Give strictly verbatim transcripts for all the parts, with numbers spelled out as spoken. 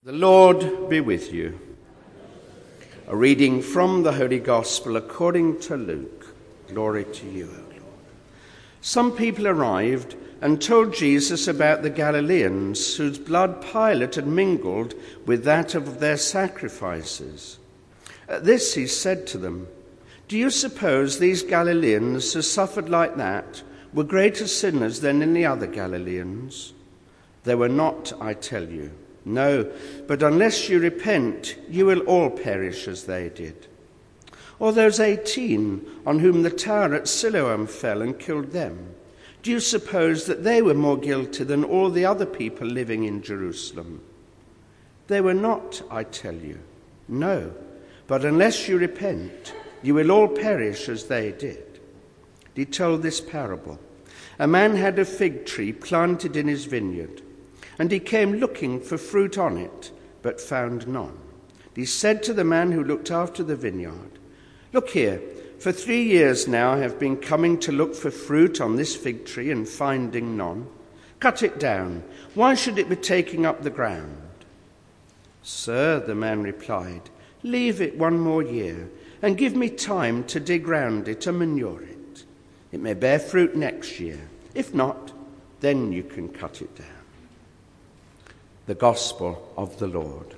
The Lord be with you. A reading from the Holy Gospel according to Luke. Glory to you, O Lord. Some people arrived and told Jesus about the Galileans whose blood Pilate had mingled with that of their sacrifices. At this he said to them, "Do you suppose these Galileans who suffered like that were greater sinners than any other Galileans? They were not, I tell you. No, but unless you repent, you will all perish as they did. Or those eighteen on whom the tower at Siloam fell and killed them, do you suppose that they were more guilty than all the other people living in Jerusalem? They were not, I tell you. No, but unless you repent, you will all perish as they did." He told this parable. A man had a fig tree planted in his vineyard, and he came looking for fruit on it, but found none. He said to the man who looked after the vineyard, "Look here, for three years now I have been coming to look for fruit on this fig tree and finding none. Cut it down. Why should it be taking up the ground?" "Sir," the man replied, "leave it one more year, and give me time to dig round it and manure it. It may bear fruit next year. If not, then you can cut it down." The Gospel of the Lord.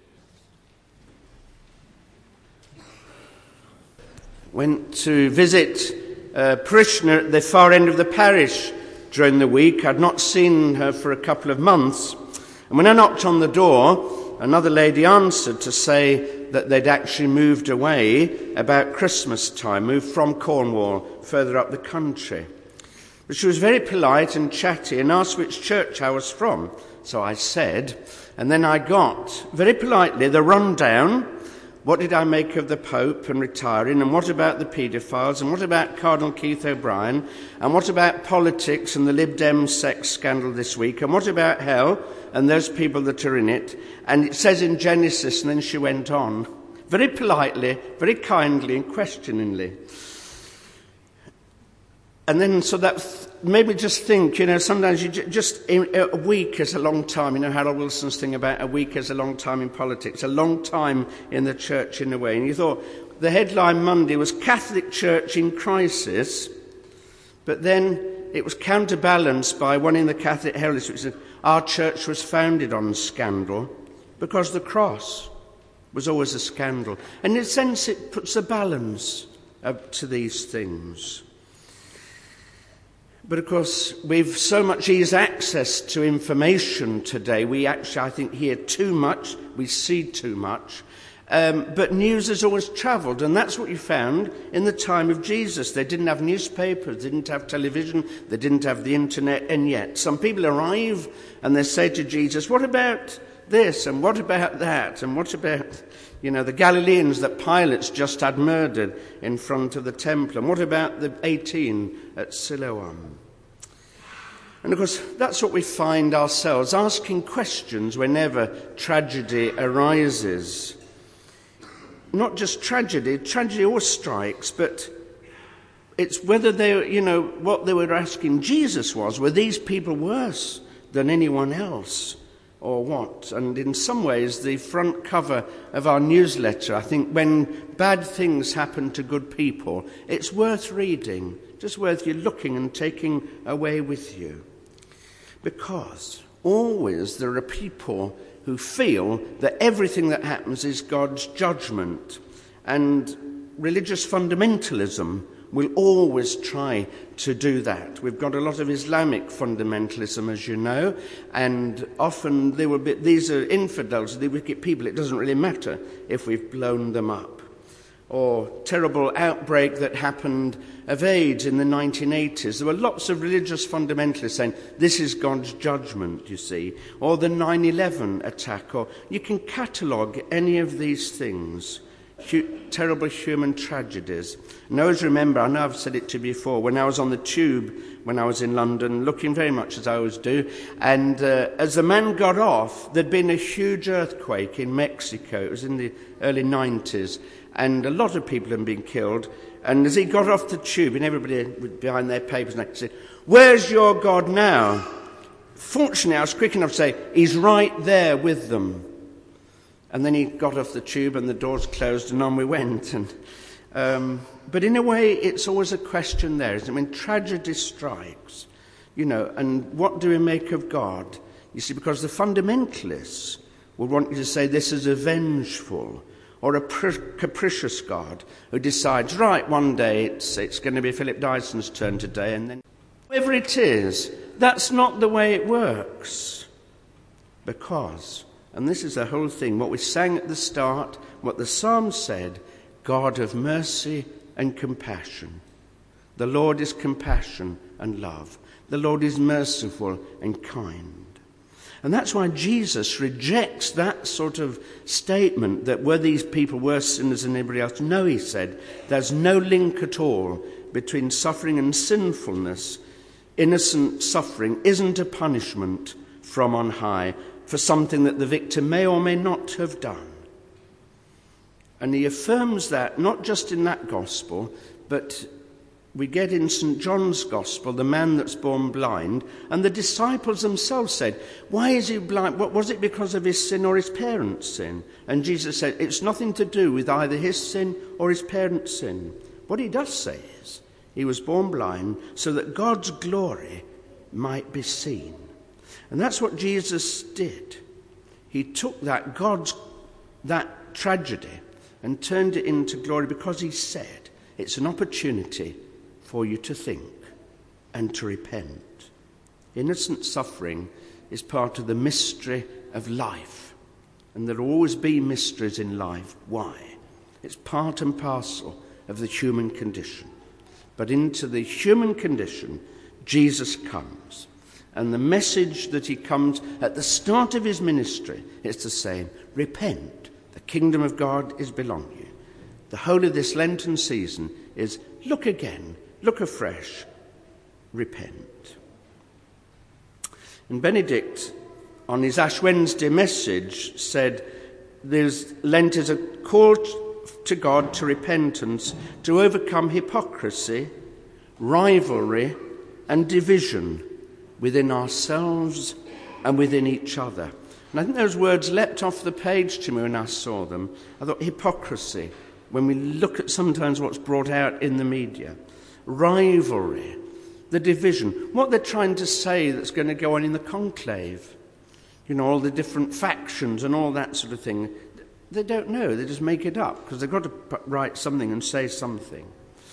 Went to visit a parishioner at the far end of the parish during the week. I'd not seen her for a couple of months. And when I knocked on the door, another lady answered to say that they'd actually moved away about Christmas time, moved from Cornwall further up the country. But she was very polite and chatty and asked which church I was from. So I said, and then I got, very politely, the rundown. What did I make of the Pope and retiring, and what about the paedophiles, and what about Cardinal Keith O'Brien, and what about politics and the Lib Dem sex scandal this week, and what about hell and those people that are in it? And it says in Genesis, and then she went on, very politely, very kindly and questioningly. And then, so that made me just think, you know, sometimes you j- just, a week is a long time. You know, Harold Wilson's thing about a week is a long time in politics, a long time in the church in a way. And you thought, the headline Monday was Catholic Church in Crisis, but then it was counterbalanced by one in the Catholic Herald, which said, our church was founded on scandal, because the cross was always a scandal. And in a sense, it puts a balance up to these things. But of course, we've so much easy access to information today. We actually, I think, hear too much, we see too much. Um, but news has always travelled, and that's what you found in the time of Jesus. They didn't have newspapers, they didn't have television, they didn't have the internet, and yet some people arrive and they say to Jesus, what about this, and what about that, and what about, you know, the Galileans that Pilate's just had murdered in front of the temple, and what about the eighteen at Siloam? And of course, that's what we find ourselves asking questions whenever tragedy arises. Not just tragedy, tragedy always strikes, but it's whether they, you know, what they were asking Jesus was, were these people worse than anyone else, or what? And in some ways, the front cover of our newsletter, I think when bad things happen to good people, it's worth reading, just worth you looking and taking away with you. Because always there are people who feel that everything that happens is God's judgment. And religious fundamentalism will always try to do that. We've got a lot of Islamic fundamentalism, as you know, and often they will be, these are infidels, the wicked people. It doesn't really matter if we've blown them up. Or terrible outbreak that happened of AIDS in the nineteen eighties. There were lots of religious fundamentalists saying, this is God's judgment, you see. Or the nine eleven attack. Or you can catalogue any of these things. Hu- terrible human tragedies. And I always remember, I know I've said it to you before, when I was on the tube, when I was in London, looking very much as I always do, and uh, as the man got off, there'd been a huge earthquake in Mexico. It was in the early nineties, and a lot of people had been killed. And as he got off the tube, and everybody behind their papers, and I said, "Where's your God now?" Fortunately, I was quick enough to say, "He's right there with them." And then he got off the tube and the doors closed and on we went. And um, But in a way, it's always a question there, isn't it? When tragedy strikes, you know, and what do we make of God? You see, because the fundamentalists will want you to say this is a vengeful or a pr- capricious God who decides, right, one day it's, it's going to be Philip Dyson's turn today, and then whoever it is, that's not the way it works. Because, and this is the whole thing, what we sang at the start, what the psalm said, God of mercy and compassion. The Lord is compassion and love. The Lord is merciful and kind. And that's why Jesus rejects that sort of statement that were these people worse sinners than anybody else. No, he said, there's no link at all between suffering and sinfulness. Innocent suffering isn't a punishment from on high for something that the victim may or may not have done. And he affirms that not just in that gospel, but we get in Saint John's Gospel, the man that's born blind, and the disciples themselves said, why is he blind? What, was it because of his sin or his parents' sin? And Jesus said, it's nothing to do with either his sin or his parents' sin. What he does say is, he was born blind so that God's glory might be seen. And that's what Jesus did. He took that God's, that tragedy and turned it into glory because he said, it's an opportunity for you to think and to repent. Innocent suffering is part of the mystery of life. And there will always be mysteries in life. Why? It's part and parcel of the human condition. But into the human condition, Jesus comes. And the message that he comes at the start of his ministry is to say, repent, the kingdom of God is belong you. The whole of this Lenten season is look again, look afresh, repent. And Benedict, on his Ash Wednesday message, said there's, Lent is a call to God to repentance, to overcome hypocrisy, rivalry, and division within ourselves and within each other. And I think those words leapt off the page to me when I saw them. I thought hypocrisy, when we look at sometimes what's brought out in the media, rivalry, the division, what they're trying to say that's going to go on in the conclave, you know, all the different factions and all that sort of thing. They don't know, they just make it up because they've got to write something and say something.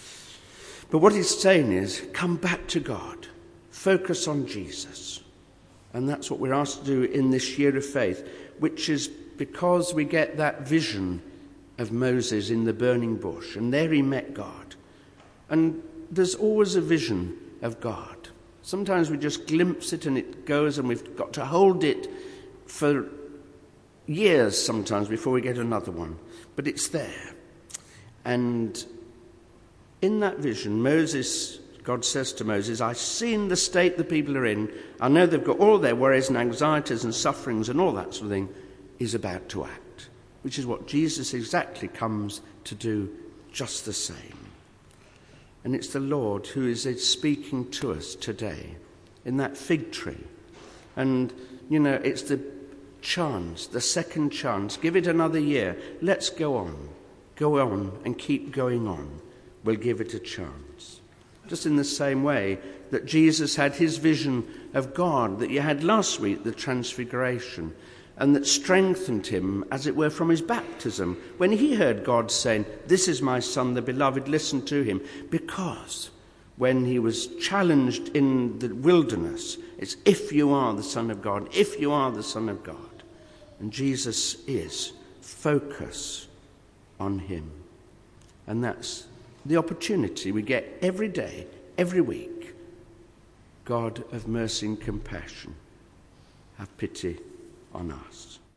But what he's saying is, come back to God, focus on Jesus. And that's what we're asked to do in this year of faith, which is because we get that vision of Moses in the burning bush, and there he met God. And there's always a vision of God. Sometimes we just glimpse it and it goes, and we've got to hold it for years sometimes before we get another one. But it's there. And in that vision, Moses, God says to Moses, I've seen the state the people are in. I know they've got all their worries and anxieties and sufferings and all that sort of thing. He's about to act, which is what Jesus exactly comes to do, just the same. And it's the Lord who is speaking to us today in that fig tree. And, you know, it's the chance, the second chance. Give it another year. Let's go on. Go on and keep going on. We'll give it a chance. Just in the same way that Jesus had his vision of God that you had last week, the Transfiguration, and that strengthened him, as it were, from his baptism, when he heard God saying, this is my Son, the beloved, listen to him. Because when he was challenged in the wilderness, it's if you are the Son of God, if you are the Son of God. And Jesus is. Focus on him. And that's the opportunity we get every day, every week. God of mercy and compassion, have pity on us.